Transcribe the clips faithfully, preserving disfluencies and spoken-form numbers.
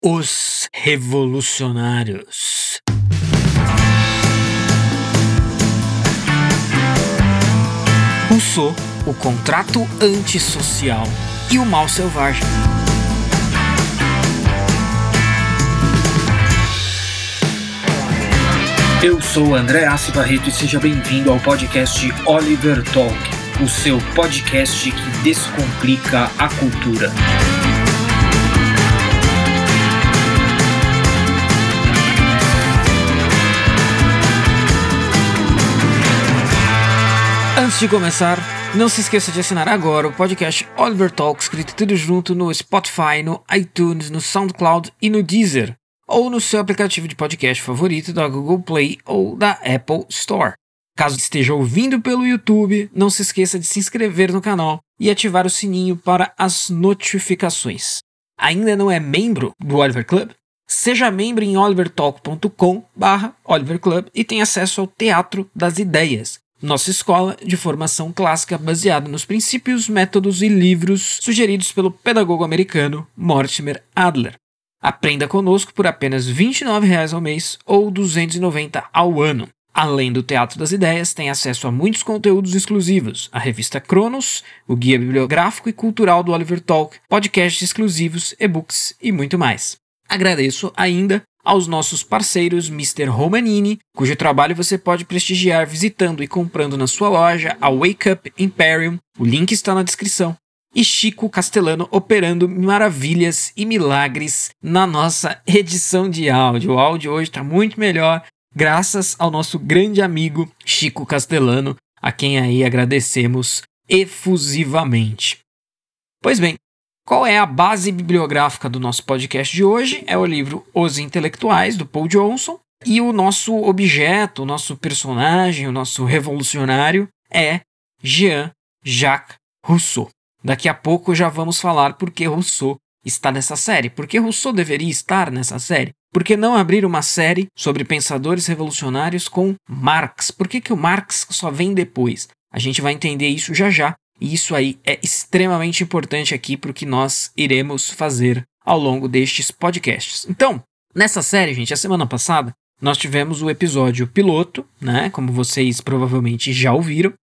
Os Revolucionários. Rousseau, o contrato antissocial e o mal selvagem. Eu sou André Assi Barreto e seja bem-vindo ao podcast Oliver Talk, o seu podcast que descomplica a cultura. Antes de começar, não se esqueça de assinar agora o podcast Oliver Talk, escrito tudo junto no Spotify, no iTunes, no SoundCloud e no Deezer, ou no seu aplicativo de podcast favorito da Google Play ou da Apple Store. Caso esteja ouvindo pelo YouTube, não se esqueça de se inscrever no canal e ativar o sininho para as notificações. Ainda não é membro do Oliver Club? Seja membro em olivertalk ponto com barra Oliver Club e tenha acesso ao Teatro das Ideias, nossa escola de formação clássica baseada nos princípios, métodos e livros sugeridos pelo pedagogo americano Mortimer Adler. Aprenda conosco por apenas vinte e nove reais ao mês ou duzentos e noventa reais ao ano. Além do Teatro das Ideias, tem acesso a muitos conteúdos exclusivos, a revista Cronos, o guia bibliográfico e cultural do Oliver Talk, podcasts exclusivos, e-books e muito mais. Agradeço ainda aos nossos parceiros mister Romanini, cujo trabalho você pode prestigiar visitando e comprando na sua loja a Wake Up Imperium, o link está na descrição, e Chico Castellano operando maravilhas e milagres na nossa edição de áudio. O áudio hoje está muito melhor, graças ao nosso grande amigo Chico Castellano, a quem aí agradecemos efusivamente. Pois bem, qual é a base bibliográfica do nosso podcast de hoje? É o livro Os Intelectuais, do Paul Johnson, e o nosso objeto, o nosso personagem, o nosso revolucionário é Jean-Jacques Rousseau. Daqui a pouco já vamos falar por que Rousseau está nessa série. Por que Rousseau deveria estar nessa série? Por que não abrir uma série sobre pensadores revolucionários com Marx? Por que, que o Marx só vem depois? A gente vai entender isso já já. E isso aí é extremamente importante aqui para o que nós iremos fazer ao longo destes podcasts. Então, nessa série, gente, a semana passada, nós tivemos o episódio piloto, né? Como vocês provavelmente já ouviram.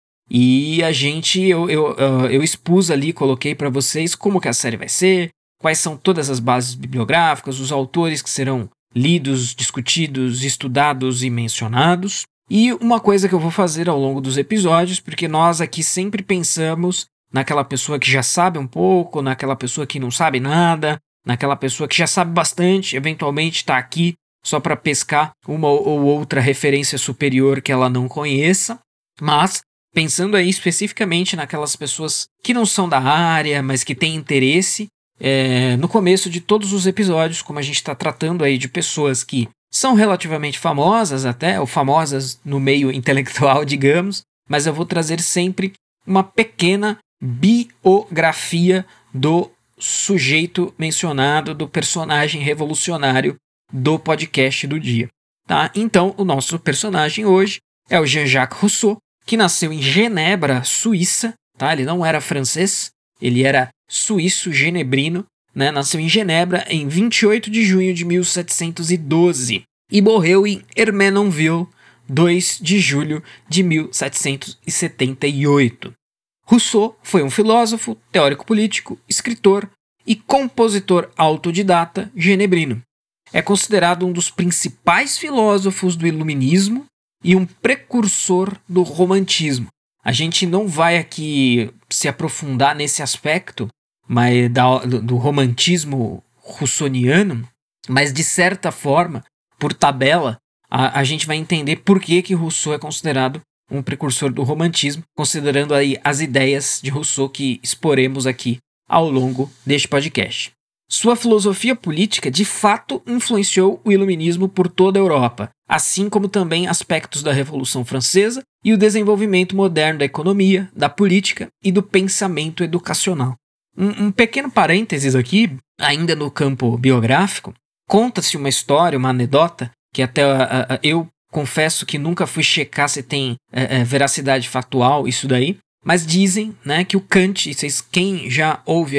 E a gente, eu, eu, eu expus ali, coloquei para vocês como que a série vai ser, quais são todas as bases bibliográficas, os autores que serão lidos, discutidos, estudados e mencionados. E uma coisa que eu vou fazer ao longo dos episódios, porque nós aqui sempre pensamos naquela pessoa que já sabe um pouco, naquela pessoa que não sabe nada, naquela pessoa que já sabe bastante, eventualmente está aqui só para pescar uma ou outra referência superior que ela não conheça, mas pensando aí especificamente naquelas pessoas que não são da área, mas que têm interesse, é, no começo de todos os episódios, como a gente está tratando aí de pessoas que são relativamente famosas até, ou famosas no meio intelectual, digamos, mas eu vou trazer sempre uma pequena biografia do sujeito mencionado, do personagem revolucionário do podcast do dia. Tá? Então, o nosso personagem hoje é o Jean-Jacques Rousseau, que nasceu em Genebra, Suíça. Tá? Ele não era francês, ele era suíço, genebrino. Né, nasceu em Genebra em vinte e oito de junho de mil setecentos e doze e morreu em Ermenonville, dois de julho de mil setecentos e setenta e oito. Rousseau foi um filósofo, teórico político, escritor e compositor autodidata genebrino. É considerado um dos principais filósofos do iluminismo e um precursor do romantismo. A gente não vai aqui se aprofundar nesse aspecto, mas da, do, do romantismo russoniano, mas de certa forma, por tabela, a, a gente vai entender por que, que Rousseau é considerado um precursor do romantismo, considerando aí as ideias de Rousseau que exporemos aqui ao longo deste podcast. Sua filosofia política de fato influenciou o iluminismo por toda a Europa, assim como também aspectos da Revolução Francesa e o desenvolvimento moderno da economia, da política e do pensamento educacional. Um, um pequeno parênteses aqui, ainda no campo biográfico, conta-se uma história, uma anedota, que até uh, uh, eu confesso que nunca fui checar se tem uh, uh, veracidade factual, isso daí, mas dizem, né, que o Kant, vocês, quem já ouve aqui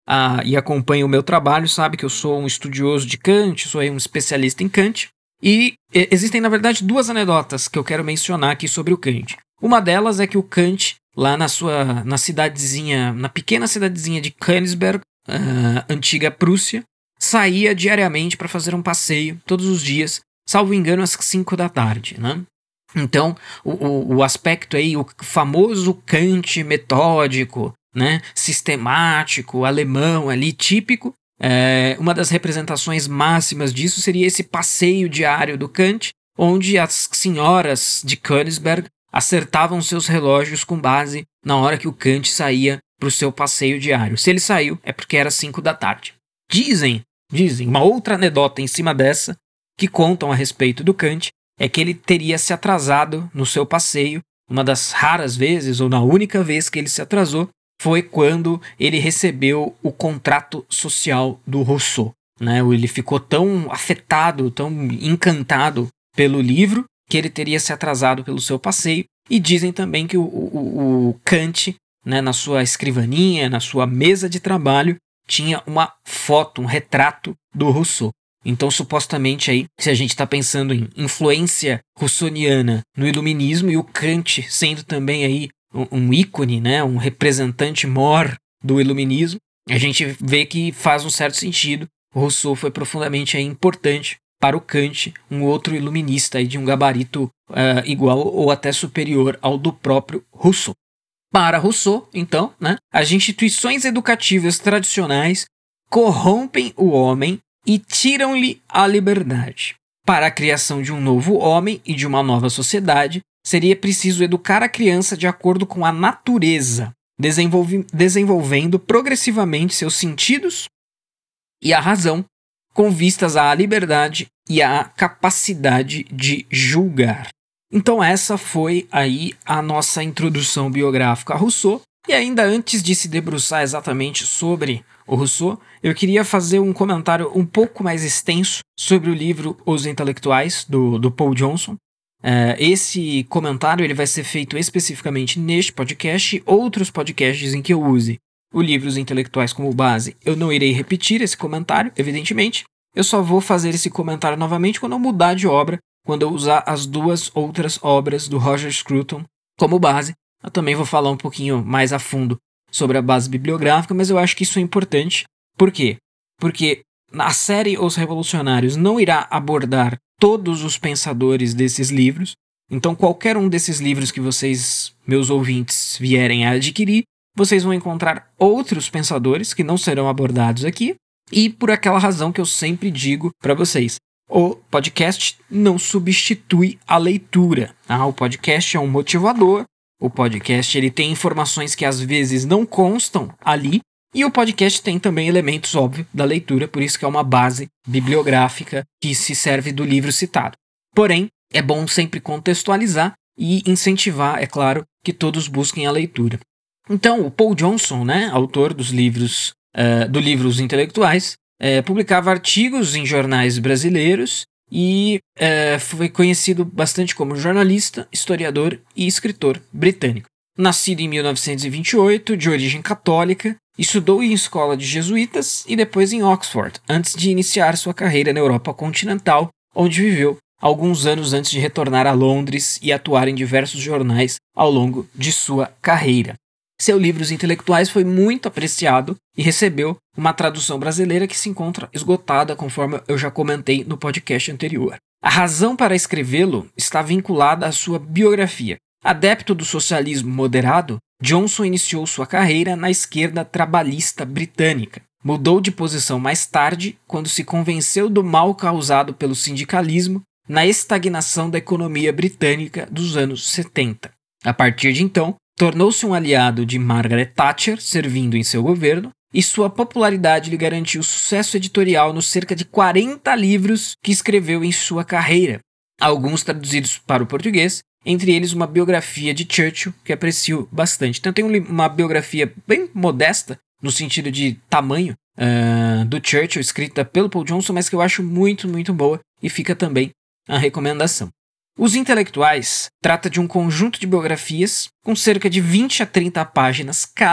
ah, e acompanha o meu trabalho sabe que eu sou um estudioso de Kant, sou um especialista em Kant. E existem, na verdade, duas anedotas que eu quero mencionar aqui sobre o Kant. Uma delas é que o Kant, lá na sua na cidadezinha, na pequena cidadezinha de Königsberg, uh, antiga Prússia, saía diariamente para fazer um passeio, todos os dias, salvo engano, às cinco da tarde, né? Então, o, o, o aspecto aí, o famoso Kant metódico, né, sistemático, alemão ali, típico, é, uma das representações máximas disso seria esse passeio diário do Kant, onde as senhoras de Königsberg acertavam seus relógios com base na hora que o Kant saía para o seu passeio diário. Se ele saiu, é porque era cinco da tarde. Dizem, dizem, uma outra anedota em cima dessa, que contam a respeito do Kant, é que ele teria se atrasado no seu passeio. Uma das raras vezes, ou na única vez que ele se atrasou, foi quando ele recebeu o contrato social do Rousseau, né? Ele ficou tão afetado, tão encantado pelo livro, que ele teria se atrasado pelo seu passeio. E dizem também que o, o, o Kant, né, na sua escrivaninha, na sua mesa de trabalho, tinha uma foto, um retrato do Rousseau. Então, supostamente, aí, se a gente está pensando em influência russoniana no iluminismo e o Kant sendo também aí um, um ícone, né, um representante mor do iluminismo, a gente vê que faz um certo sentido. O Rousseau foi profundamente aí importante para o Kant, um outro iluminista aí de um gabarito uh, igual ou até superior ao do próprio Rousseau. Para Rousseau, então, né, as instituições educativas tradicionais corrompem o homem e tiram-lhe a liberdade. Para a criação de um novo homem e de uma nova sociedade, seria preciso educar a criança de acordo com a natureza, desenvolve- desenvolvendo progressivamente seus sentidos e a razão, com vistas à liberdade e à capacidade de julgar. Então essa foi aí a nossa introdução biográfica a Rousseau. E ainda antes de se debruçar exatamente sobre o Rousseau, eu queria fazer um comentário um pouco mais extenso sobre o livro Os Intelectuais, do, do Paul Johnson. Uh, esse comentário ele vai ser feito especificamente neste podcast e outros podcasts em que eu use o livro Os Intelectuais como base. Eu não irei repetir esse comentário, evidentemente. Eu só vou fazer esse comentário novamente quando eu mudar de obra, quando eu usar as duas outras obras do Roger Scruton como base. Eu também vou falar um pouquinho mais a fundo sobre a base bibliográfica, mas eu acho que isso é importante. Por quê? Porque a série Os Revolucionários não irá abordar todos os pensadores desses livros, então qualquer um desses livros que vocês, meus ouvintes, vierem a adquirir, vocês vão encontrar outros pensadores que não serão abordados aqui, e por aquela razão que eu sempre digo para vocês, o podcast não substitui a leitura. Tá? O podcast é um motivador, o podcast ele tem informações que às vezes não constam ali, e o podcast tem também elementos óbvios da leitura, por isso que é uma base bibliográfica que se serve do livro citado. Porém, é bom sempre contextualizar e incentivar, é claro, que todos busquem a leitura. Então, o Paul Johnson, né, autor dos livros, uh, do livro Os Intelectuais, uh, publicava artigos em jornais brasileiros e uh, foi conhecido bastante como jornalista, historiador e escritor britânico. Nascido em mil novecentos e vinte e oito, de origem católica, estudou em escola de jesuítas e depois em Oxford, antes de iniciar sua carreira na Europa continental, onde viveu alguns anos antes de retornar a Londres e atuar em diversos jornais ao longo de sua carreira. Seu livro Os Intelectuais foi muito apreciado e recebeu uma tradução brasileira que se encontra esgotada, conforme eu já comentei no podcast anterior. A razão para escrevê-lo está vinculada à sua biografia. Adepto do socialismo moderado, Johnson iniciou sua carreira na esquerda trabalhista britânica. Mudou de posição mais tarde, quando se convenceu do mal causado pelo sindicalismo na estagnação da economia britânica dos anos setenta. A partir de então, tornou-se um aliado de Margaret Thatcher, servindo em seu governo, e sua popularidade lhe garantiu sucesso editorial nos cerca de quarenta livros que escreveu em sua carreira, alguns traduzidos para o português, entre eles uma biografia de Churchill, que aprecio bastante. Então tem uma biografia bem modesta, no sentido de tamanho, uh, do Churchill, escrita pelo Paul Johnson, mas que eu acho muito, muito boa, e fica também a recomendação. Os Intelectuais trata de um conjunto de biografias com cerca de vinte a trinta páginas cada,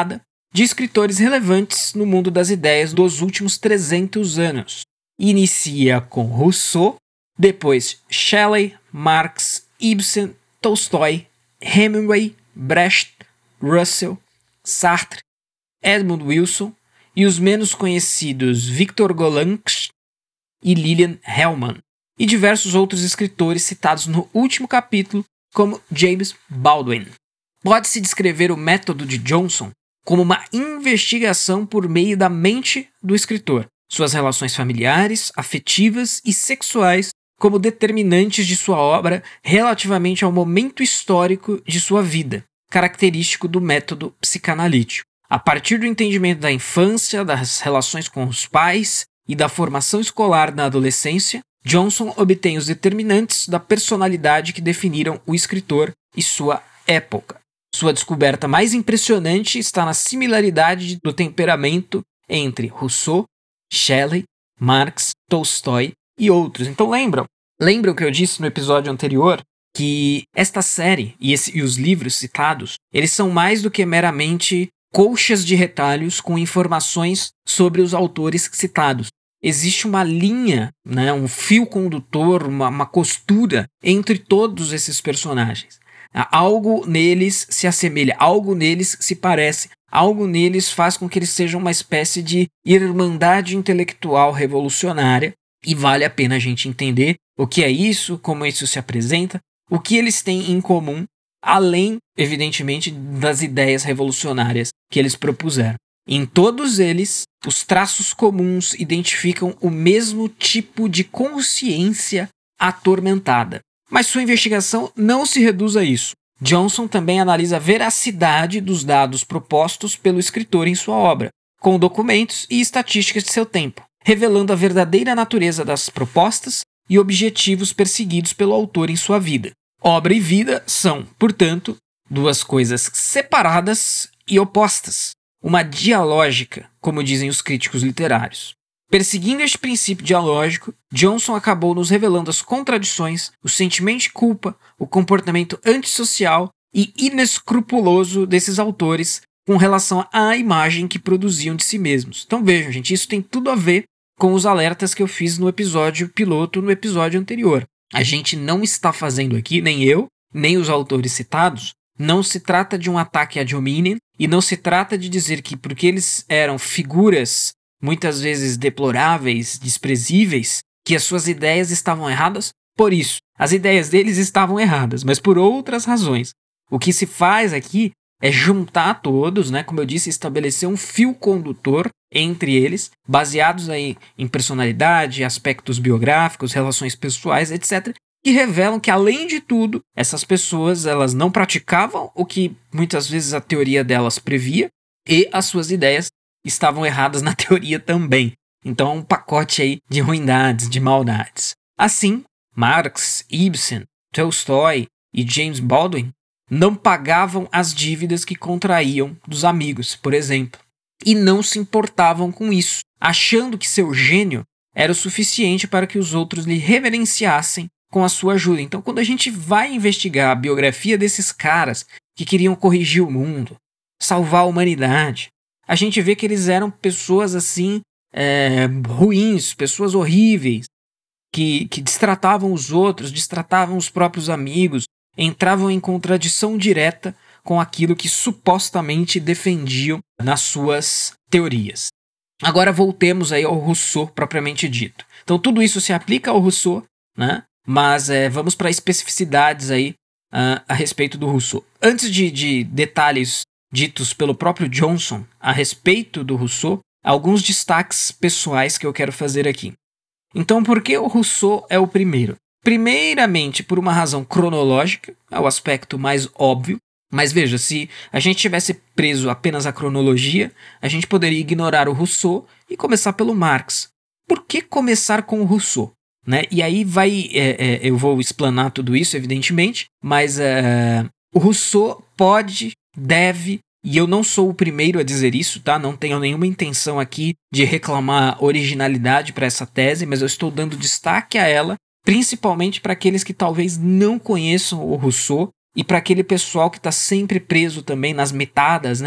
de escritores relevantes no mundo das ideias dos últimos trezentos anos. Inicia com Rousseau, depois Shelley, Marx, Ibsen, Tolstói, Hemingway, Brecht, Russell, Sartre, Edmund Wilson e os menos conhecidos Victor Gollancz e Lilian Hellman, e diversos outros escritores citados no último capítulo, como James Baldwin. Pode-se descrever o método de Johnson como uma investigação por meio da mente do escritor, suas relações familiares, afetivas e sexuais como determinantes de sua obra relativamente ao momento histórico de sua vida, característico do método psicanalítico. A partir do entendimento da infância, das relações com os pais e da formação escolar na adolescência, Johnson obtém os determinantes da personalidade que definiram o escritor e sua época. Sua descoberta mais impressionante está na similaridade do temperamento entre Rousseau, Shelley, Marx, Tolstói e outros. Então lembram? Lembram que eu disse no episódio anterior que esta série e, esse, e os livros citados, eles são mais do que meramente colchas de retalhos com informações sobre os autores citados. Existe uma linha, né, um fio condutor, uma, uma costura entre todos esses personagens. Algo neles se assemelha, algo neles se parece, algo neles faz com que eles sejam uma espécie de irmandade intelectual revolucionária, e vale a pena a gente entender o que é isso, como isso se apresenta, o que eles têm em comum, além, evidentemente, das ideias revolucionárias que eles propuseram. Em todos eles, os traços comuns identificam o mesmo tipo de consciência atormentada. Mas sua investigação não se reduz a isso. Johnson também analisa a veracidade dos dados propostos pelo escritor em sua obra, com documentos e estatísticas de seu tempo, revelando a verdadeira natureza das propostas e objetivos perseguidos pelo autor em sua vida. Obra e vida são, portanto, duas coisas separadas e opostas. Uma dialógica, como dizem os críticos literários. Perseguindo este princípio dialógico, Johnson acabou nos revelando as contradições, o sentimento de culpa, o comportamento antissocial e inescrupuloso desses autores com relação à imagem que produziam de si mesmos. Então vejam, gente, isso tem tudo a ver com os alertas que eu fiz no episódio piloto, no episódio anterior. A gente não está fazendo aqui, nem eu, nem os autores citados, não se trata de um ataque ad hominem e não se trata de dizer que porque eles eram figuras muitas vezes deploráveis, desprezíveis, que as suas ideias estavam erradas. Por isso, as ideias deles estavam erradas, mas por outras razões. O que se faz aqui é juntar todos, né, como eu disse, estabelecer um fio condutor entre eles, baseados aí em personalidade, aspectos biográficos, relações pessoais, etcétera, que revelam que, além de tudo, essas pessoas elas não praticavam o que muitas vezes a teoria delas previa, e as suas ideias estavam erradas na teoria também. Então é um pacote aí de ruindades, de maldades. Assim, Marx, Ibsen, Tolstói e James Baldwin não pagavam as dívidas que contraíam dos amigos, por exemplo, e não se importavam com isso, achando que seu gênio era o suficiente para que os outros lhe reverenciassem com a sua ajuda. Então, quando a gente vai investigar a biografia desses caras que queriam corrigir o mundo, salvar a humanidade, a gente vê que eles eram pessoas assim, é, ruins, pessoas horríveis, que, que destratavam os outros, destratavam os próprios amigos, entravam em contradição direta com aquilo que supostamente defendiam nas suas teorias. Agora voltemos aí ao Rousseau propriamente dito. Então tudo isso se aplica ao Rousseau, né? Mas é, vamos para especificidades aí uh, a respeito do Rousseau. Antes de, de detalhes ditos pelo próprio Johnson a respeito do Rousseau, alguns destaques pessoais que eu quero fazer aqui. Então, por que o Rousseau é o primeiro? Primeiramente, por uma razão cronológica, é o aspecto mais óbvio, mas veja, se a gente tivesse preso apenas à cronologia, a gente poderia ignorar o Rousseau e começar pelo Marx. Por que começar com o Rousseau? Né? E aí vai, é, é, eu vou explanar tudo isso, evidentemente, mas é, o Rousseau pode, deve, e eu não sou o primeiro a dizer isso, tá? Não tenho nenhuma intenção aqui de reclamar originalidade para essa tese, mas eu estou dando destaque a ela, principalmente para aqueles que talvez não conheçam o Rousseau e para aquele pessoal que está sempre preso também nas metadas, né?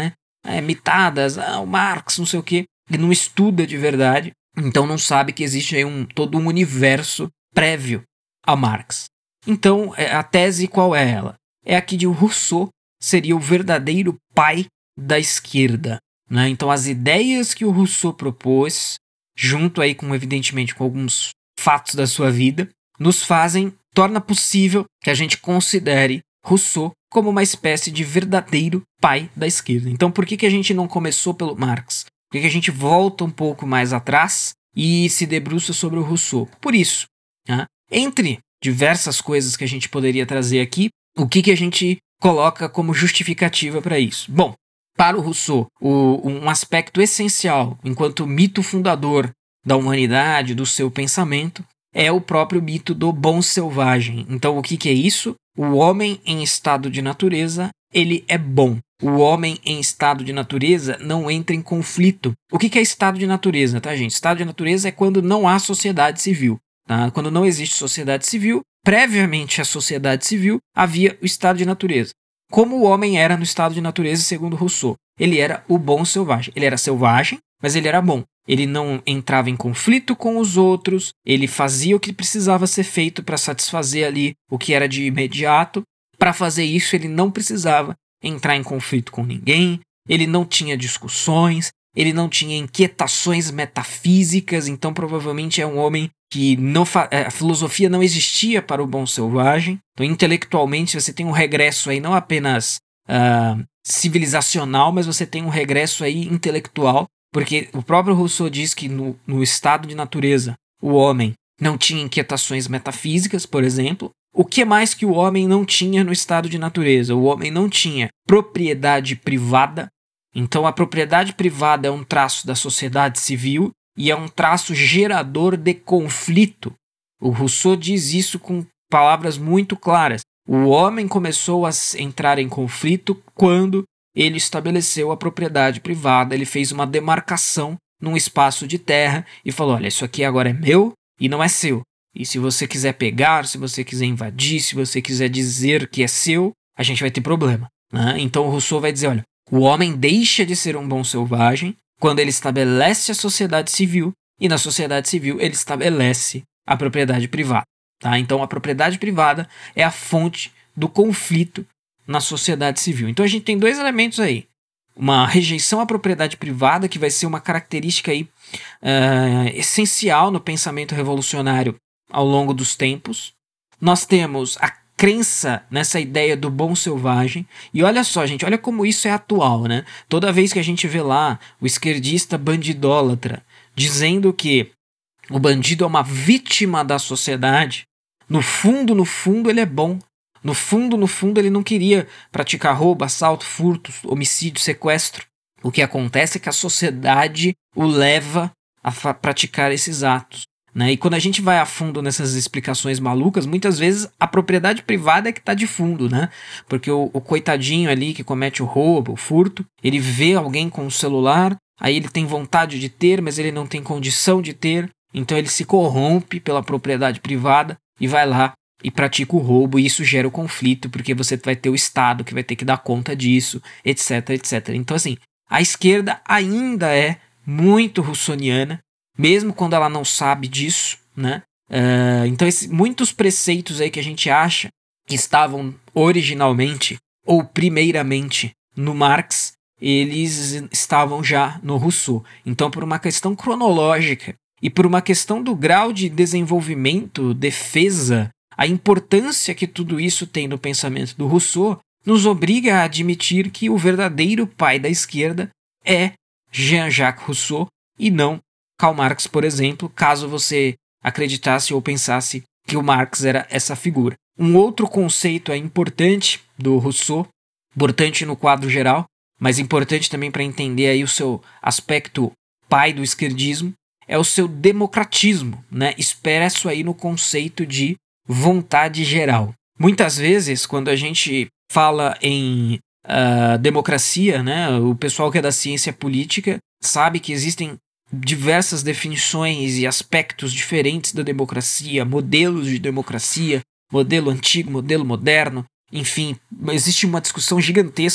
é, mitadas, ah, o Marx, não sei o quê, ele não estuda de verdade, então não sabe que existe aí um, todo um universo prévio a Marx. Então, a tese qual é ela? É a que de Rousseau seria o verdadeiro pai da esquerda, né? Então, as ideias que o Rousseau propôs, junto aí com, evidentemente, com alguns fatos da sua vida, nos fazem, torna possível que a gente considere Rousseau como uma espécie de verdadeiro pai da esquerda. Então, por que, que a gente não começou pelo Marx? Por que, que a gente volta um pouco mais atrás e se debruça sobre o Rousseau? Por isso, né? Entre diversas coisas que a gente poderia trazer aqui, o que, que a gente coloca como justificativa para isso? Bom, para o Rousseau, o, um aspecto essencial, enquanto mito fundador da humanidade, do seu pensamento, é o próprio mito do bom selvagem. Então, o que, que é isso? O homem em estado de natureza, ele é bom. O homem em estado de natureza não entra em conflito. O que, que é estado de natureza, tá, gente? Estado de natureza é quando não há sociedade civil. Tá? Quando não existe sociedade civil, previamente à sociedade civil, havia o estado de natureza. Como o homem era no estado de natureza, segundo Rousseau? Ele era o bom selvagem. Ele era selvagem, mas ele era bom. Ele não entrava em conflito com os outros, ele fazia o que precisava ser feito para satisfazer ali o que era de imediato. Para fazer isso, ele não precisava entrar em conflito com ninguém, ele não tinha discussões, ele não tinha inquietações metafísicas, então provavelmente é um homem que não fa- a filosofia não existia para o bom selvagem. Então, intelectualmente, você tem um regresso aí não apenas uh, civilizacional, mas você tem um regresso aí intelectual, porque o próprio Rousseau diz que no, no estado de natureza o homem não tinha inquietações metafísicas, por exemplo. O que mais que o homem não tinha no estado de natureza? O homem não tinha propriedade privada. Então, a propriedade privada é um traço da sociedade civil e é um traço gerador de conflito. O Rousseau diz isso com palavras muito claras. O homem começou a entrar em conflito quando ele estabeleceu a propriedade privada, ele fez uma demarcação num espaço de terra e falou, olha, isso aqui agora é meu e não é seu. E se você quiser pegar, se você quiser invadir, se você quiser dizer que é seu, a gente vai ter problema. Né? Então o Rousseau vai dizer, olha, o homem deixa de ser um bom selvagem quando ele estabelece a sociedade civil e na sociedade civil ele estabelece a propriedade privada. Tá? Então a propriedade privada é a fonte do conflito na sociedade civil. Então a gente tem dois elementos aí. Uma rejeição à propriedade privada, que vai ser uma característica aí, uh, essencial no pensamento revolucionário ao longo dos tempos. Nós temos a crença nessa ideia do bom selvagem. E olha só, gente, olha como isso é atual, né? Toda vez que a gente vê lá o esquerdista bandidólatra dizendo que o bandido é uma vítima da sociedade, no fundo, no fundo, ele é bom. No fundo, no fundo, ele não queria praticar roubo, assalto, furto, homicídio, sequestro. O que acontece é que a sociedade o leva a fa- praticar esses atos. Né? E quando a gente vai a fundo nessas explicações malucas, muitas vezes a propriedade privada é que está de fundo, né? Porque o, o coitadinho ali que comete o roubo, o furto, ele vê alguém com o celular, aí ele tem vontade de ter, mas ele não tem condição de ter, então ele se corrompe pela propriedade privada e vai lá e pratica o roubo, e isso gera o conflito, porque você vai ter o Estado que vai ter que dar conta disso, etc, etcétera. Então, assim, a esquerda ainda é muito russoniana, mesmo quando ela não sabe disso, né? Uh, então, esse, muitos preceitos aí que a gente acha que estavam originalmente ou primeiramente no Marx, eles estavam já no Rousseau. Então, por uma questão cronológica e por uma questão do grau de desenvolvimento, defesa, a importância que tudo isso tem no pensamento do Rousseau nos obriga a admitir que o verdadeiro pai da esquerda é Jean-Jacques Rousseau e não Karl Marx, por exemplo, caso você acreditasse ou pensasse que o Marx era essa figura. Um outro conceito é importante do Rousseau, importante no quadro geral, mas importante também para entender aí o seu aspecto pai do esquerdismo, é o seu democratismo, né? Expresso aí no conceito de vontade geral. Muitas vezes, quando a gente fala em uh, democracia, né, o pessoal que é da ciência política sabe que existem diversas definições e aspectos diferentes da democracia, modelos de democracia, modelo antigo, modelo moderno, enfim, existe uma discussão gigantesca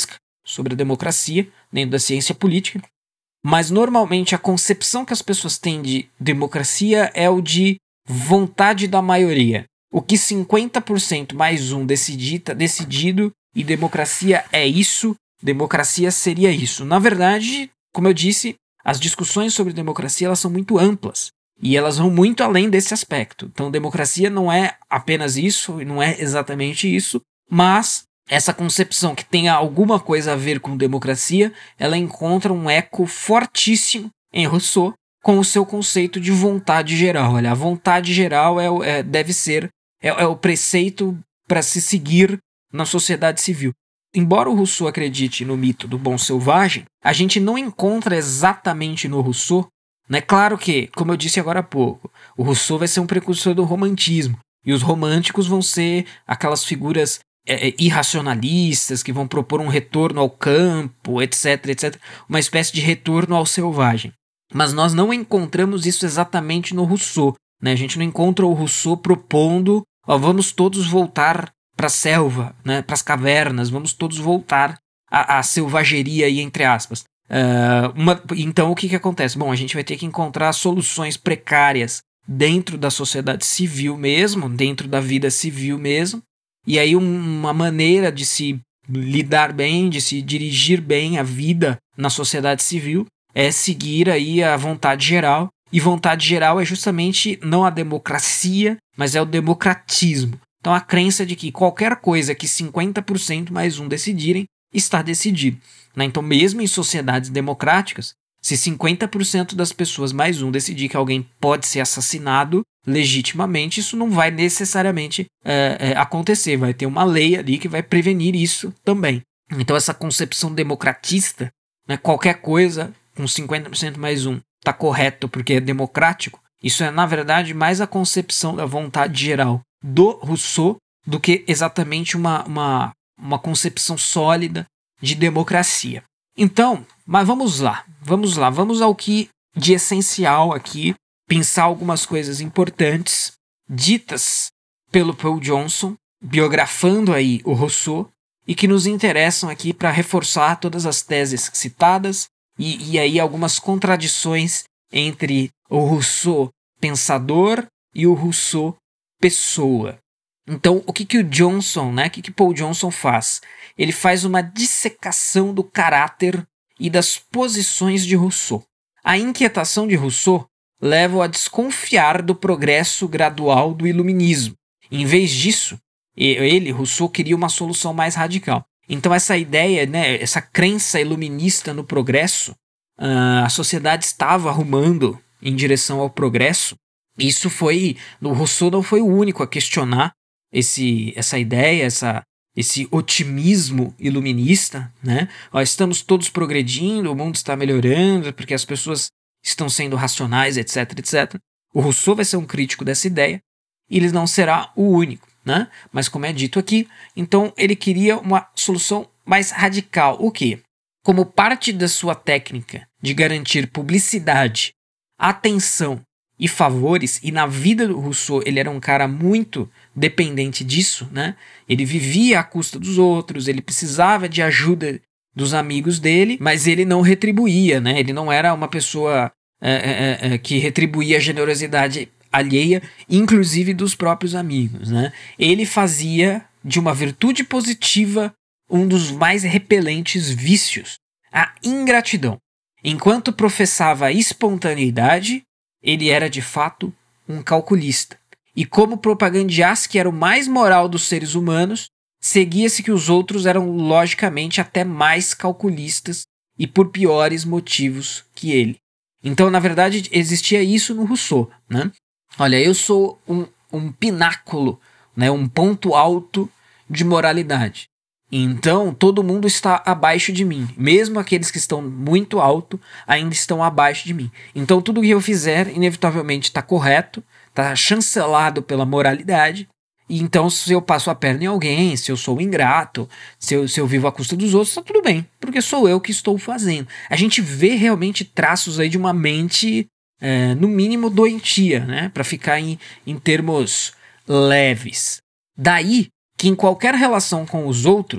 sobre a democracia dentro da ciência política, mas normalmente a concepção que as pessoas têm de democracia é o de vontade da maioria. O que cinquenta por cento mais um decidir, está decidido, e democracia é isso, democracia seria isso. Na verdade, como eu disse, as discussões sobre democracia elas são muito amplas e elas vão muito além desse aspecto. Então, democracia não é apenas isso, não é exatamente isso, mas essa concepção que tenha alguma coisa a ver com democracia, ela encontra um eco fortíssimo em Rousseau com o seu conceito de vontade geral. Olha, a vontade geral é, é, deve ser é, é o preceito para se seguir na sociedade civil. Embora o Rousseau acredite no mito do bom selvagem, a gente não encontra exatamente no Rousseau, né? Claro que, como eu disse agora há pouco, o Rousseau vai ser um precursor do romantismo, e os românticos vão ser aquelas figuras é, irracionalistas que vão propor um retorno ao campo, etc, etcétera, uma espécie de retorno ao selvagem. Mas nós não encontramos isso exatamente no Rousseau, né? A gente não encontra o Rousseau propondo, ó, vamos todos voltar para a selva, né, para as cavernas, vamos todos voltar à, à selvageria, aí, entre aspas. Uh, uma, então, o que, que acontece? Bom, a gente vai ter que encontrar soluções precárias dentro da sociedade civil mesmo, dentro da vida civil mesmo, e aí um, uma maneira de se lidar bem, de se dirigir bem a vida na sociedade civil é seguir aí a vontade geral, e vontade geral é justamente não a democracia, mas é o democratismo. Então, a crença de que qualquer coisa que cinquenta por cento mais um decidirem, está decidido. Né? Então, mesmo em sociedades democráticas, se cinquenta por cento das pessoas mais um decidir que alguém pode ser assassinado legitimamente, isso não vai necessariamente é, é, acontecer. Vai ter uma lei ali que vai prevenir isso também. Então, essa concepção democratista, né, qualquer coisa com cinquenta por cento mais um está correto porque é democrático, isso é, na verdade, mais a concepção da vontade geral do Rousseau do que exatamente uma, uma, uma concepção sólida de democracia. Então, mas vamos lá, vamos lá, vamos ao que de essencial aqui, pensar algumas coisas importantes ditas pelo Paul Johnson, biografando aí o Rousseau, e que nos interessam aqui para reforçar todas as teses citadas e, e aí algumas contradições entre o Rousseau pensador e o Rousseau pessoa. Então, o que, que o Johnson, né, o que, que Paul Johnson faz? Ele faz uma dissecação do caráter e das posições de Rousseau. A inquietação de Rousseau leva-o a desconfiar do progresso gradual do iluminismo. Em vez disso, ele, Rousseau, queria uma solução mais radical. Então, essa ideia, né, essa crença iluminista no progresso, uh, a sociedade estava arrumando em direção ao progresso. Isso foi, o Rousseau não foi o único a questionar esse, essa ideia, essa, esse otimismo iluminista, né? Ó, estamos todos progredindo, o mundo está melhorando, porque as pessoas estão sendo racionais, etc, etcétera. O Rousseau vai ser um crítico dessa ideia, e ele não será o único, né? Mas como é dito aqui, então ele queria uma solução mais radical. O quê? Como parte da sua técnica de garantir publicidade, atenção e favores, e na vida do Rousseau ele era um cara muito dependente disso, né? Ele vivia à custa dos outros, ele precisava de ajuda dos amigos dele, mas ele não retribuía, né? Ele não era uma pessoa é, é, é, que retribuía a generosidade alheia, inclusive dos próprios amigos, né? Ele fazia de uma virtude positiva um dos mais repelentes vícios, a ingratidão. Enquanto professava a espontaneidade, ele era de fato um calculista. E como propagandeasse que era o mais moral dos seres humanos, seguia-se que os outros eram logicamente até mais calculistas e por piores motivos que ele. Então, na verdade, existia isso no Rousseau, né? Olha, eu sou um, um pináculo, né? Um ponto alto de moralidade. Então, todo mundo está abaixo de mim. Mesmo aqueles que estão muito alto, ainda estão abaixo de mim. Então, tudo que eu fizer, inevitavelmente, está correto, está chancelado pela moralidade. E então, se eu passo a perna em alguém, se eu sou ingrato, se eu, se eu vivo à custa dos outros, está tudo bem, porque sou eu que estou fazendo. A gente vê realmente traços aí de uma mente, é, no mínimo, doentia, né? Para ficar em, em termos leves. Daí que em qualquer relação com os outros,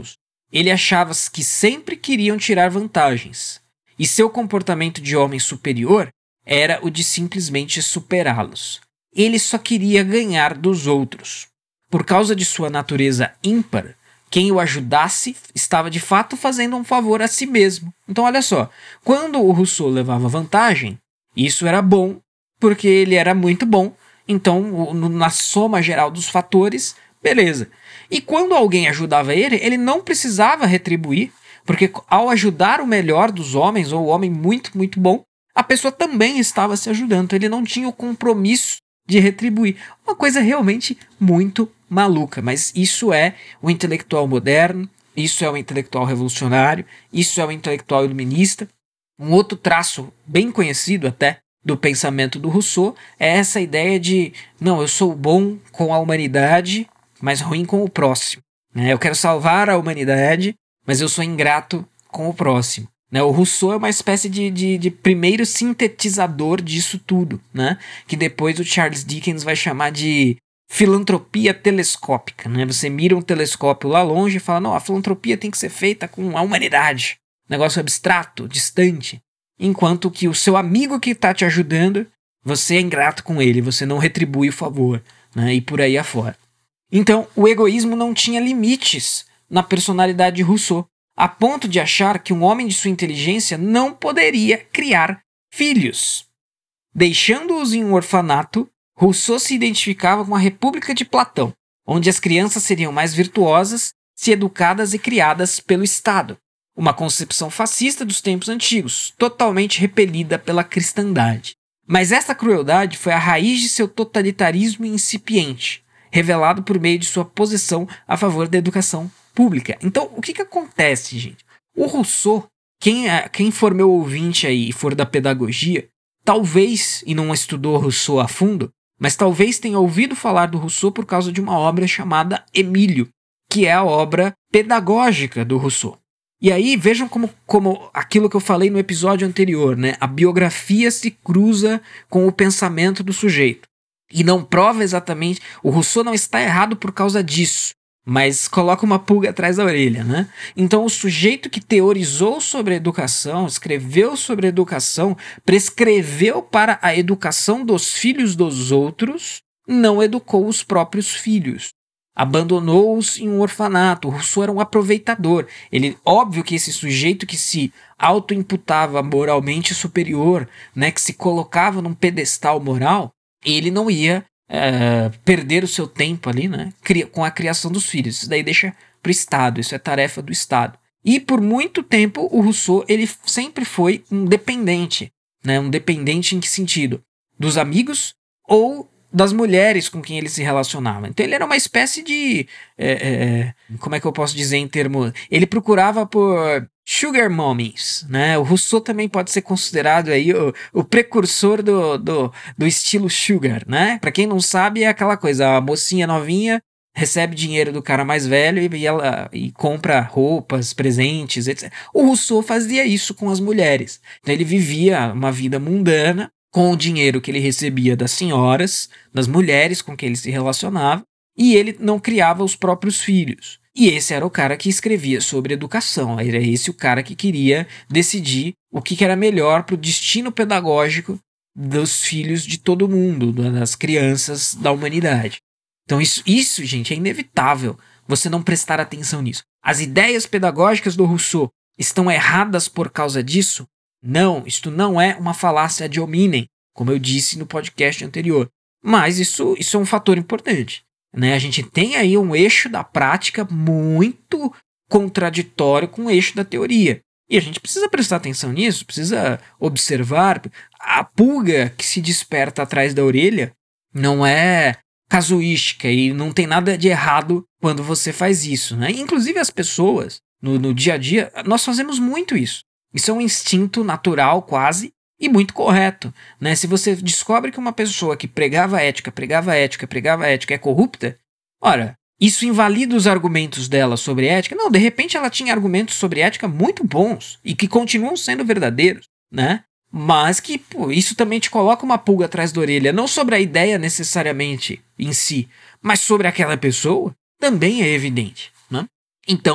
ele achava que sempre queriam tirar vantagens, e seu comportamento de homem superior era o de simplesmente superá-los. Ele só queria ganhar dos outros. Por causa de sua natureza ímpar, quem o ajudasse estava de fato fazendo um favor a si mesmo. Então olha só, quando o Rousseau levava vantagem, isso era bom, porque ele era muito bom, então na soma geral dos fatores, beleza. E quando alguém ajudava ele, ele não precisava retribuir, porque ao ajudar o melhor dos homens, ou o homem muito, muito bom, a pessoa também estava se ajudando, então ele não tinha o compromisso de retribuir. Uma coisa realmente muito maluca, mas isso é o intelectual moderno, isso é o intelectual revolucionário, isso é o intelectual iluminista. Um outro traço bem conhecido até do pensamento do Rousseau é essa ideia de, não, eu sou bom com a humanidade, mas ruim com o próximo. Eu quero salvar a humanidade, mas eu sou ingrato com o próximo. O Rousseau é uma espécie de, de, de primeiro sintetizador disso tudo, né? Que depois o Charles Dickens vai chamar de filantropia telescópica. Né? Você mira um telescópio lá longe e fala, não, a filantropia tem que ser feita com a humanidade. Negócio abstrato, distante. Enquanto que o seu amigo que está te ajudando, você é ingrato com ele, você não retribui o favor, né? E por aí afora. Então, o egoísmo não tinha limites na personalidade de Rousseau, a ponto de achar que um homem de sua inteligência não poderia criar filhos. Deixando-os em um orfanato, Rousseau se identificava com a República de Platão, onde as crianças seriam mais virtuosas se educadas e criadas pelo Estado. Uma concepção fascista dos tempos antigos, totalmente repelida pela cristandade. Mas essa crueldade foi a raiz de seu totalitarismo incipiente, revelado por meio de sua posição a favor da educação pública. Então, o que, que acontece, gente? O Rousseau, quem, quem for meu ouvinte aí e for da pedagogia, talvez, e não estudou Rousseau a fundo, mas talvez tenha ouvido falar do Rousseau por causa de uma obra chamada Emílio, que é a obra pedagógica do Rousseau. E aí, vejam como, como aquilo que eu falei no episódio anterior, né? A biografia se cruza com o pensamento do sujeito. E não prova exatamente... O Rousseau não está errado por causa disso, mas coloca uma pulga atrás da orelha, né? Então, o sujeito que teorizou sobre a educação, escreveu sobre a educação, prescreveu para a educação dos filhos dos outros, não educou os próprios filhos. Abandonou-os em um orfanato. O Rousseau era um aproveitador. Ele, óbvio que esse sujeito que se auto-imputava moralmente superior, né, que se colocava num pedestal moral, ele não ia é, perder o seu tempo ali, né, com a criação dos filhos. Isso daí deixa para o Estado, isso é tarefa do Estado. E por muito tempo o Rousseau ele sempre foi um dependente. Né, um dependente em que sentido? Dos amigos ou das mulheres com quem ele se relacionava. Então ele era uma espécie de... É, é, como é que eu posso dizer em termos... Ele procurava por sugar mommies, né? O Rousseau também pode ser considerado aí o, o precursor do, do, do estilo sugar, né? Pra quem não sabe, é aquela coisa, a mocinha novinha recebe dinheiro do cara mais velho e, ela, e compra roupas, presentes, etcétera. O Rousseau fazia isso com as mulheres. Então ele vivia uma vida mundana, com o dinheiro que ele recebia das senhoras, das mulheres com quem ele se relacionava, e ele não criava os próprios filhos. E esse era o cara que escrevia sobre educação, era esse o cara que queria decidir o que era melhor para o destino pedagógico dos filhos de todo mundo, das crianças da humanidade. Então isso, isso, gente, é inevitável você não prestar atenção nisso. As ideias pedagógicas do Rousseau estão erradas por causa disso? Não, isto não é uma falácia ad hominem, como eu disse no podcast anterior. Mas isso, isso é um fator importante. Né? A gente tem aí um eixo da prática muito contraditório com o eixo da teoria. E a gente precisa prestar atenção nisso, precisa observar. A pulga que se desperta atrás da orelha não é casuística e não tem nada de errado quando você faz isso. Né? Inclusive as pessoas, no, no dia a dia, nós fazemos muito isso. Isso é um instinto natural quase e muito correto, né? Se você descobre que uma pessoa que pregava ética, pregava ética, pregava ética é corrupta, ora, isso invalida os argumentos dela sobre ética? Não, de repente ela tinha argumentos sobre ética muito bons e que continuam sendo verdadeiros, né? Mas que pô, isso também te coloca uma pulga atrás da orelha, não sobre a ideia necessariamente em si, mas sobre aquela pessoa, também é evidente, né? Então,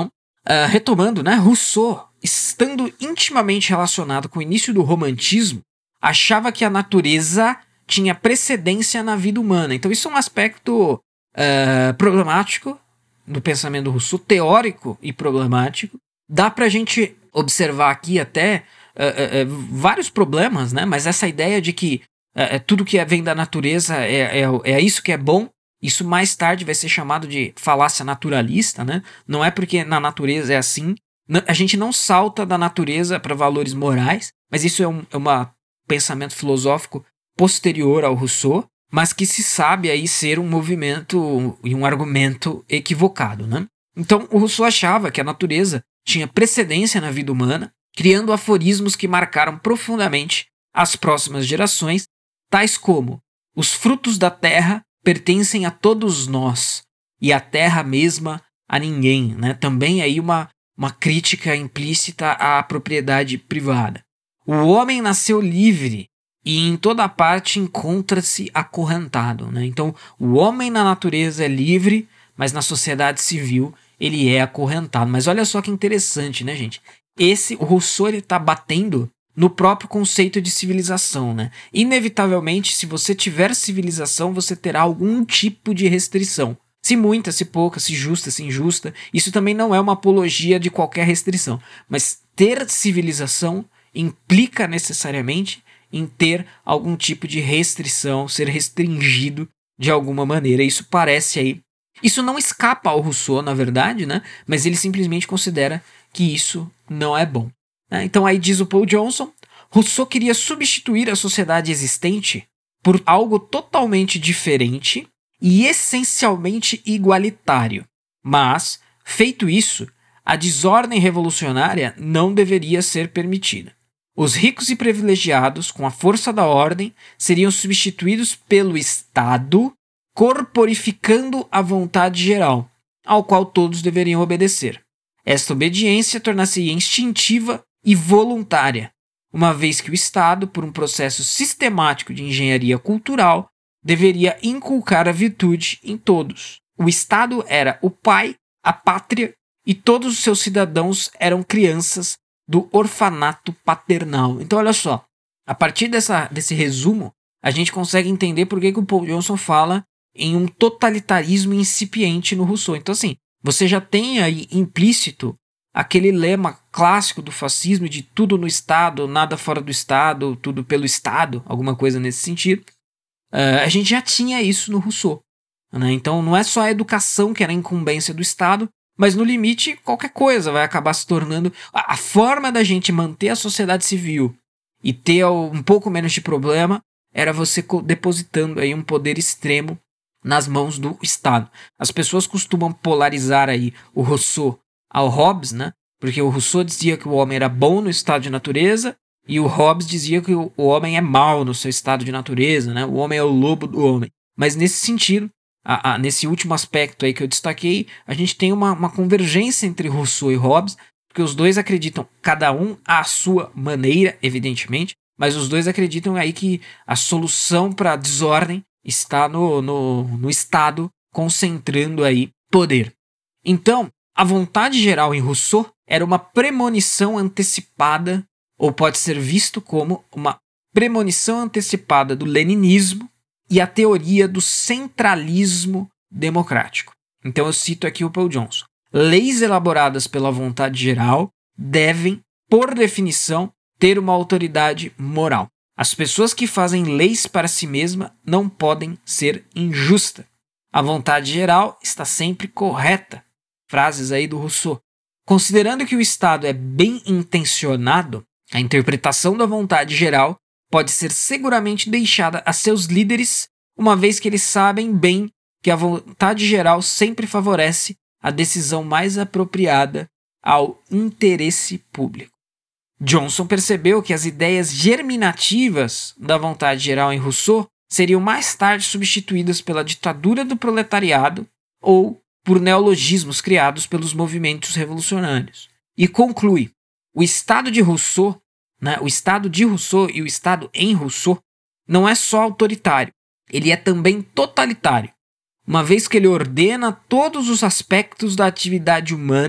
Uh, retomando, né, Rousseau, estando intimamente relacionado com o início do romantismo, achava que a natureza tinha precedência na vida humana. Então isso é um aspecto uh, problemático do pensamento do Rousseau, teórico e problemático. Dá pra gente observar aqui até uh, uh, uh, vários problemas, né? Mas essa ideia de que uh, tudo que vem da natureza é, é, é isso que é bom, isso mais tarde vai ser chamado de falácia naturalista, né? Não é porque na natureza é assim. A gente não salta da natureza para valores morais, mas isso é um é uma pensamento filosófico posterior ao Rousseau, mas que se sabe aí ser um movimento e um argumento equivocado, né? Então, o Rousseau achava que a natureza tinha precedência na vida humana, criando aforismos que marcaram profundamente as próximas gerações, tais como: os frutos da terra pertencem a todos nós, e a terra mesma a ninguém, né? Também aí uma, uma crítica implícita à propriedade privada. O homem nasceu livre e em toda parte encontra-se acorrentado, né? Então, o homem na natureza é livre, mas na sociedade civil ele é acorrentado. Mas olha só que interessante, né, gente? Esse, o Rousseau, ele tá batendo no próprio conceito de civilização, né? Inevitavelmente, se você tiver civilização, você terá algum tipo de restrição. Se muita, se pouca, se justa, se injusta. Isso também não é uma apologia de qualquer restrição. Mas ter civilização implica necessariamente em ter algum tipo de restrição, ser restringido de alguma maneira. Isso parece aí... Isso não escapa ao Rousseau, na verdade, né? Mas ele simplesmente considera que isso não é bom. Então aí diz o Paul Johnson: Rousseau queria substituir a sociedade existente por algo totalmente diferente e essencialmente igualitário. Mas, feito isso, a desordem revolucionária não deveria ser permitida. Os ricos e privilegiados, com a força da ordem, seriam substituídos pelo Estado, corporificando a vontade geral, ao qual todos deveriam obedecer. Esta obediência tornar-se-ia instintiva e voluntária, uma vez que o Estado, por um processo sistemático de engenharia cultural, deveria inculcar a virtude em todos. O Estado era o pai, a pátria, e todos os seus cidadãos eram crianças do orfanato paternal. Então, olha só, a partir dessa, desse resumo, a gente consegue entender por que, que o Paul Johnson fala em um totalitarismo incipiente no Rousseau. Então, assim, você já tem aí implícito aquele lema clássico do fascismo de tudo no Estado, nada fora do Estado, tudo pelo Estado, alguma coisa nesse sentido. Uh, a gente já tinha isso no Rousseau, né? Então não é só a educação que era a incumbência do Estado, mas no limite qualquer coisa vai acabar se tornando... A, a forma da gente manter a sociedade civil e ter um pouco menos de problema era você depositando aí um poder extremo nas mãos do Estado. As pessoas costumam polarizar aí o Rousseau ao Hobbes, né? Porque o Rousseau dizia que o homem era bom no estado de natureza e o Hobbes dizia que o homem é mau no seu estado de natureza, né? O homem é o lobo do homem. Mas nesse sentido, a, a, nesse último aspecto aí que eu destaquei, a gente tem uma, uma convergência entre Rousseau e Hobbes, porque os dois acreditam, cada um à sua maneira, evidentemente, mas os dois acreditam aí que a solução para a desordem está no, no, no Estado concentrando aí poder. Então, a vontade geral em Rousseau era uma premonição antecipada, ou pode ser visto como uma premonição antecipada do leninismo e a teoria do centralismo democrático. Então eu cito aqui o Paul Johnson. Leis elaboradas pela vontade geral devem, por definição, ter uma autoridade moral. As pessoas que fazem leis para si mesmas não podem ser injustas. A vontade geral está sempre correta. Frases aí do Rousseau. Considerando que o Estado é bem intencionado, a interpretação da vontade geral pode ser seguramente deixada a seus líderes, uma vez que eles sabem bem que a vontade geral sempre favorece a decisão mais apropriada ao interesse público. Johnson percebeu que as ideias germinativas da vontade geral em Rousseau seriam mais tarde substituídas pela ditadura do proletariado ou por neologismos criados pelos movimentos revolucionários. E conclui, o Estado de Rousseau, né, o Estado de Rousseau e o Estado em Rousseau não é só autoritário, ele é também totalitário, uma vez que ele ordena todos os aspectos da atividade humana,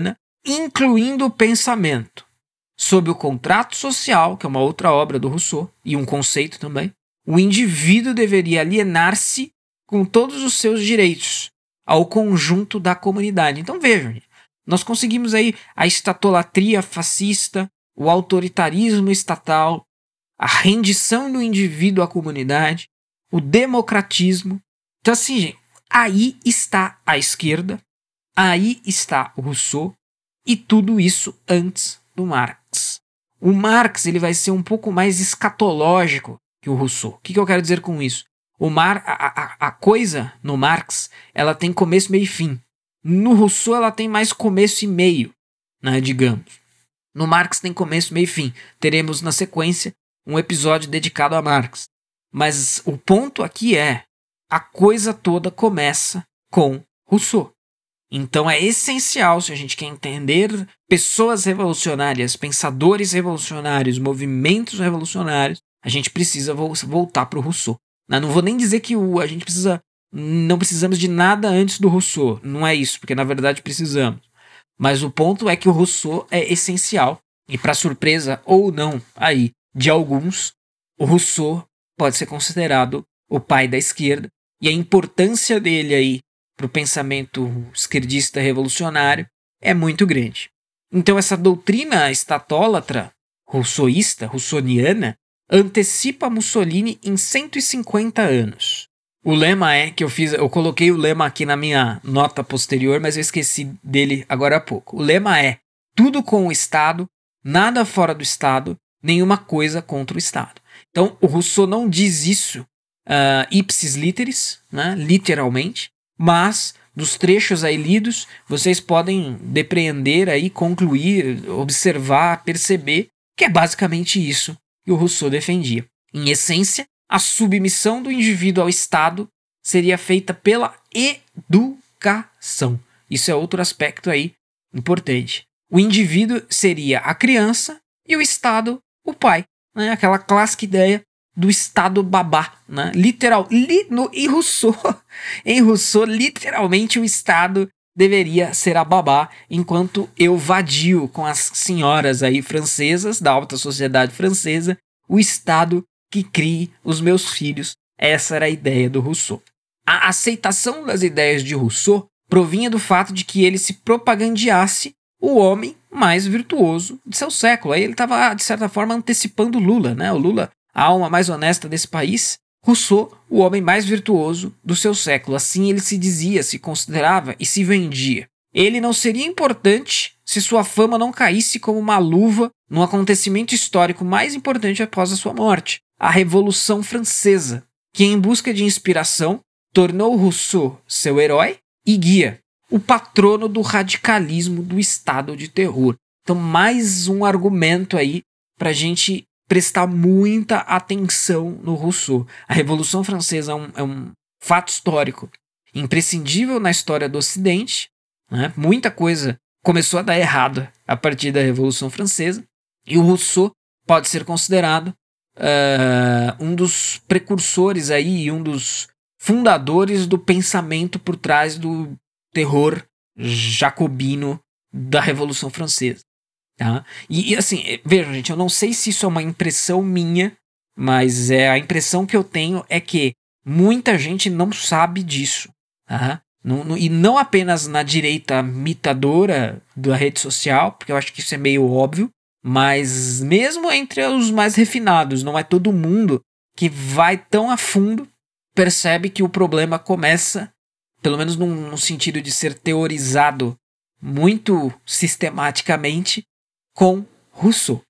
incluindo o pensamento. Sob o contrato social, que é uma outra obra do Rousseau, e um conceito também, o indivíduo deveria alienar-se com todos os seus direitos ao conjunto da comunidade. Então vejam, nós conseguimos aí a estatolatria fascista, o autoritarismo estatal, a rendição do indivíduo à comunidade, o democratismo. Então assim, gente, aí está a esquerda, aí está o Rousseau, e tudo isso antes do Marx. O Marx ele vai ser um pouco mais escatológico que o Rousseau. O que, que eu quero dizer com isso? O Mar, a, a, a coisa no Marx ela tem começo, meio e fim. No Rousseau ela tem mais começo e meio, né, digamos. No Marx tem começo, meio e fim. Teremos na sequência um episódio dedicado a Marx. Mas o ponto aqui é, a coisa toda começa com Rousseau. Então é essencial, se a gente quer entender pessoas revolucionárias, pensadores revolucionários, movimentos revolucionários, a gente precisa vo- voltar para o Rousseau. Eu não vou nem dizer que o, a gente precisa, não precisamos de nada antes do Rousseau. Não é isso, porque na verdade precisamos. Mas o ponto é que o Rousseau é essencial. E para surpresa ou não aí de alguns, o Rousseau pode ser considerado o pai da esquerda. E a importância dele aí para o pensamento esquerdista revolucionário é muito grande. Então essa doutrina estatólatra, rousseauista, roussoniana, antecipa Mussolini em cento e cinquenta anos. O lema é que eu fiz, eu coloquei o lema aqui na minha nota posterior, mas eu esqueci dele agora há pouco. O lema é: tudo com o Estado, nada fora do Estado, nenhuma coisa contra o Estado. Então o Rousseau não diz isso uh, ipsis literis, né, literalmente, mas dos trechos aí lidos, vocês podem depreender aí, concluir, observar, perceber que é basicamente isso que o Rousseau defendia. Em essência, a submissão do indivíduo ao Estado seria feita pela educação. Isso é outro aspecto aí importante. O indivíduo seria a criança e o Estado o pai. Né? Aquela clássica ideia do Estado babá, né? Literal, li, no, em Rousseau, em Rousseau, literalmente o Estado deveria ser a babá, enquanto eu vadio com as senhoras aí francesas, da alta sociedade francesa, o Estado que crie os meus filhos. Essa era a ideia do Rousseau. A aceitação das ideias de Rousseau provinha do fato de que ele se propagandeasse o homem mais virtuoso de seu século. Aí ele estava, de certa forma, antecipando Lula, né? O Lula, a alma mais honesta desse país, Rousseau, o homem mais virtuoso do seu século. Assim ele se dizia, se considerava e se vendia. Ele não seria importante se sua fama não caísse como uma luva num acontecimento histórico mais importante após a sua morte, a Revolução Francesa, que em busca de inspiração tornou Rousseau seu herói e guia, o patrono do radicalismo do estado de terror. Então mais um argumento aí para a gente prestar muita atenção no Rousseau. A Revolução Francesa é um, é um fato histórico imprescindível na história do Ocidente, né? Muita coisa começou a dar errado a partir da Revolução Francesa, e o Rousseau pode ser considerado uh, um dos precursores aí, e um dos fundadores do pensamento por trás do terror jacobino da Revolução Francesa. Tá? E, e assim, vejam, gente, eu não sei se isso é uma impressão minha, mas é, a impressão que eu tenho é que muita gente não sabe disso. Tá? Não, não, e não apenas na direita mitadora da rede social, porque eu acho que isso é meio óbvio, mas mesmo entre os mais refinados, não é todo mundo que vai tão a fundo, percebe que o problema começa, pelo menos num, num sentido de ser teorizado muito sistematicamente, com Rousseau.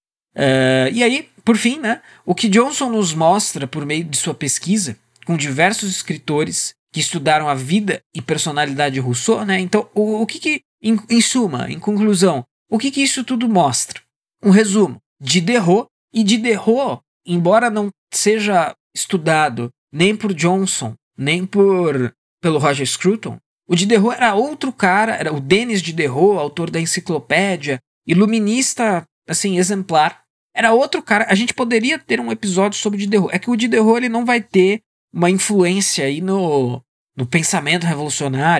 Uh, e aí, por fim, né, o que Johnson nos mostra por meio de sua pesquisa, com diversos escritores que estudaram a vida e personalidade de Rousseau, né, então, o, o que, que em, em suma, em conclusão, o que, que isso tudo mostra? Um resumo. Diderot, e Diderot, embora não seja estudado nem por Johnson, nem por, pelo Roger Scruton, o Diderot era outro cara, era o Denis Diderot, autor da enciclopédia, iluminista, assim, exemplar. Era outro cara. A gente poderia ter um episódio sobre o Diderot. É que o Diderot ele não vai ter uma influência aí no, no pensamento revolucionário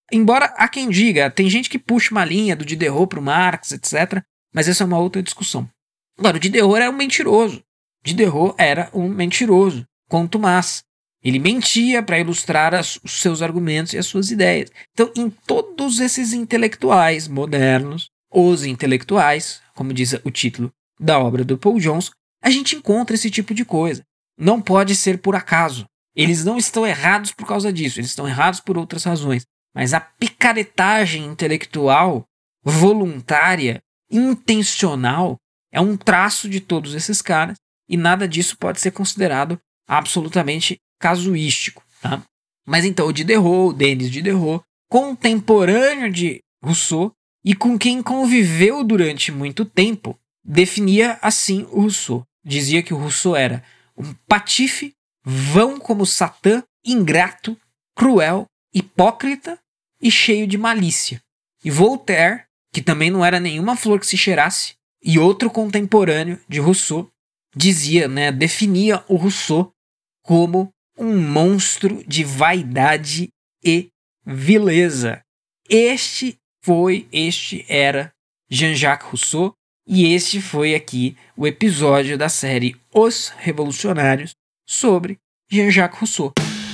Embora há quem diga, tem gente que puxa uma linha do Diderot para o Marx, etcétera, mas essa é uma outra discussão. Agora, o Diderot era um mentiroso. Diderot era um mentiroso, contumaz. Ele mentia para ilustrar as, os seus argumentos e as suas ideias. Então, em todos esses intelectuais modernos, os intelectuais, como diz o título da obra do Paul Johnson, a gente encontra esse tipo de coisa. Não pode ser por acaso. Eles não estão errados por causa disso, eles estão errados por outras razões. Mas a picaretagem intelectual, voluntária, intencional, é um traço de todos esses caras e nada disso pode ser considerado absolutamente casuístico. Tá? Mas então o Diderot, o Denis Diderot, contemporâneo de Rousseau e com quem conviveu durante muito tempo, definia assim o Rousseau. Dizia que o Rousseau era um patife, vão como Satã, ingrato, cruel, hipócrita e cheio de malícia. E Voltaire, que também não era nenhuma flor que se cheirasse, e outro contemporâneo de Rousseau, dizia, né, definia o Rousseau como um monstro de vaidade e vileza. Este foi, este era Jean-Jacques Rousseau, e este foi aqui o episódio da série Os Revolucionários sobre Jean-Jacques Rousseau.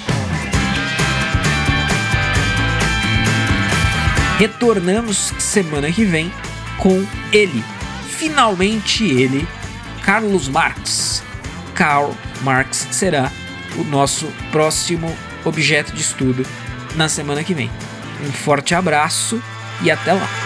Retornamos semana que vem com ele, finalmente ele, Carlos Marx. Karl Marx será o nosso próximo objeto de estudo na semana que vem. Um forte abraço e até lá!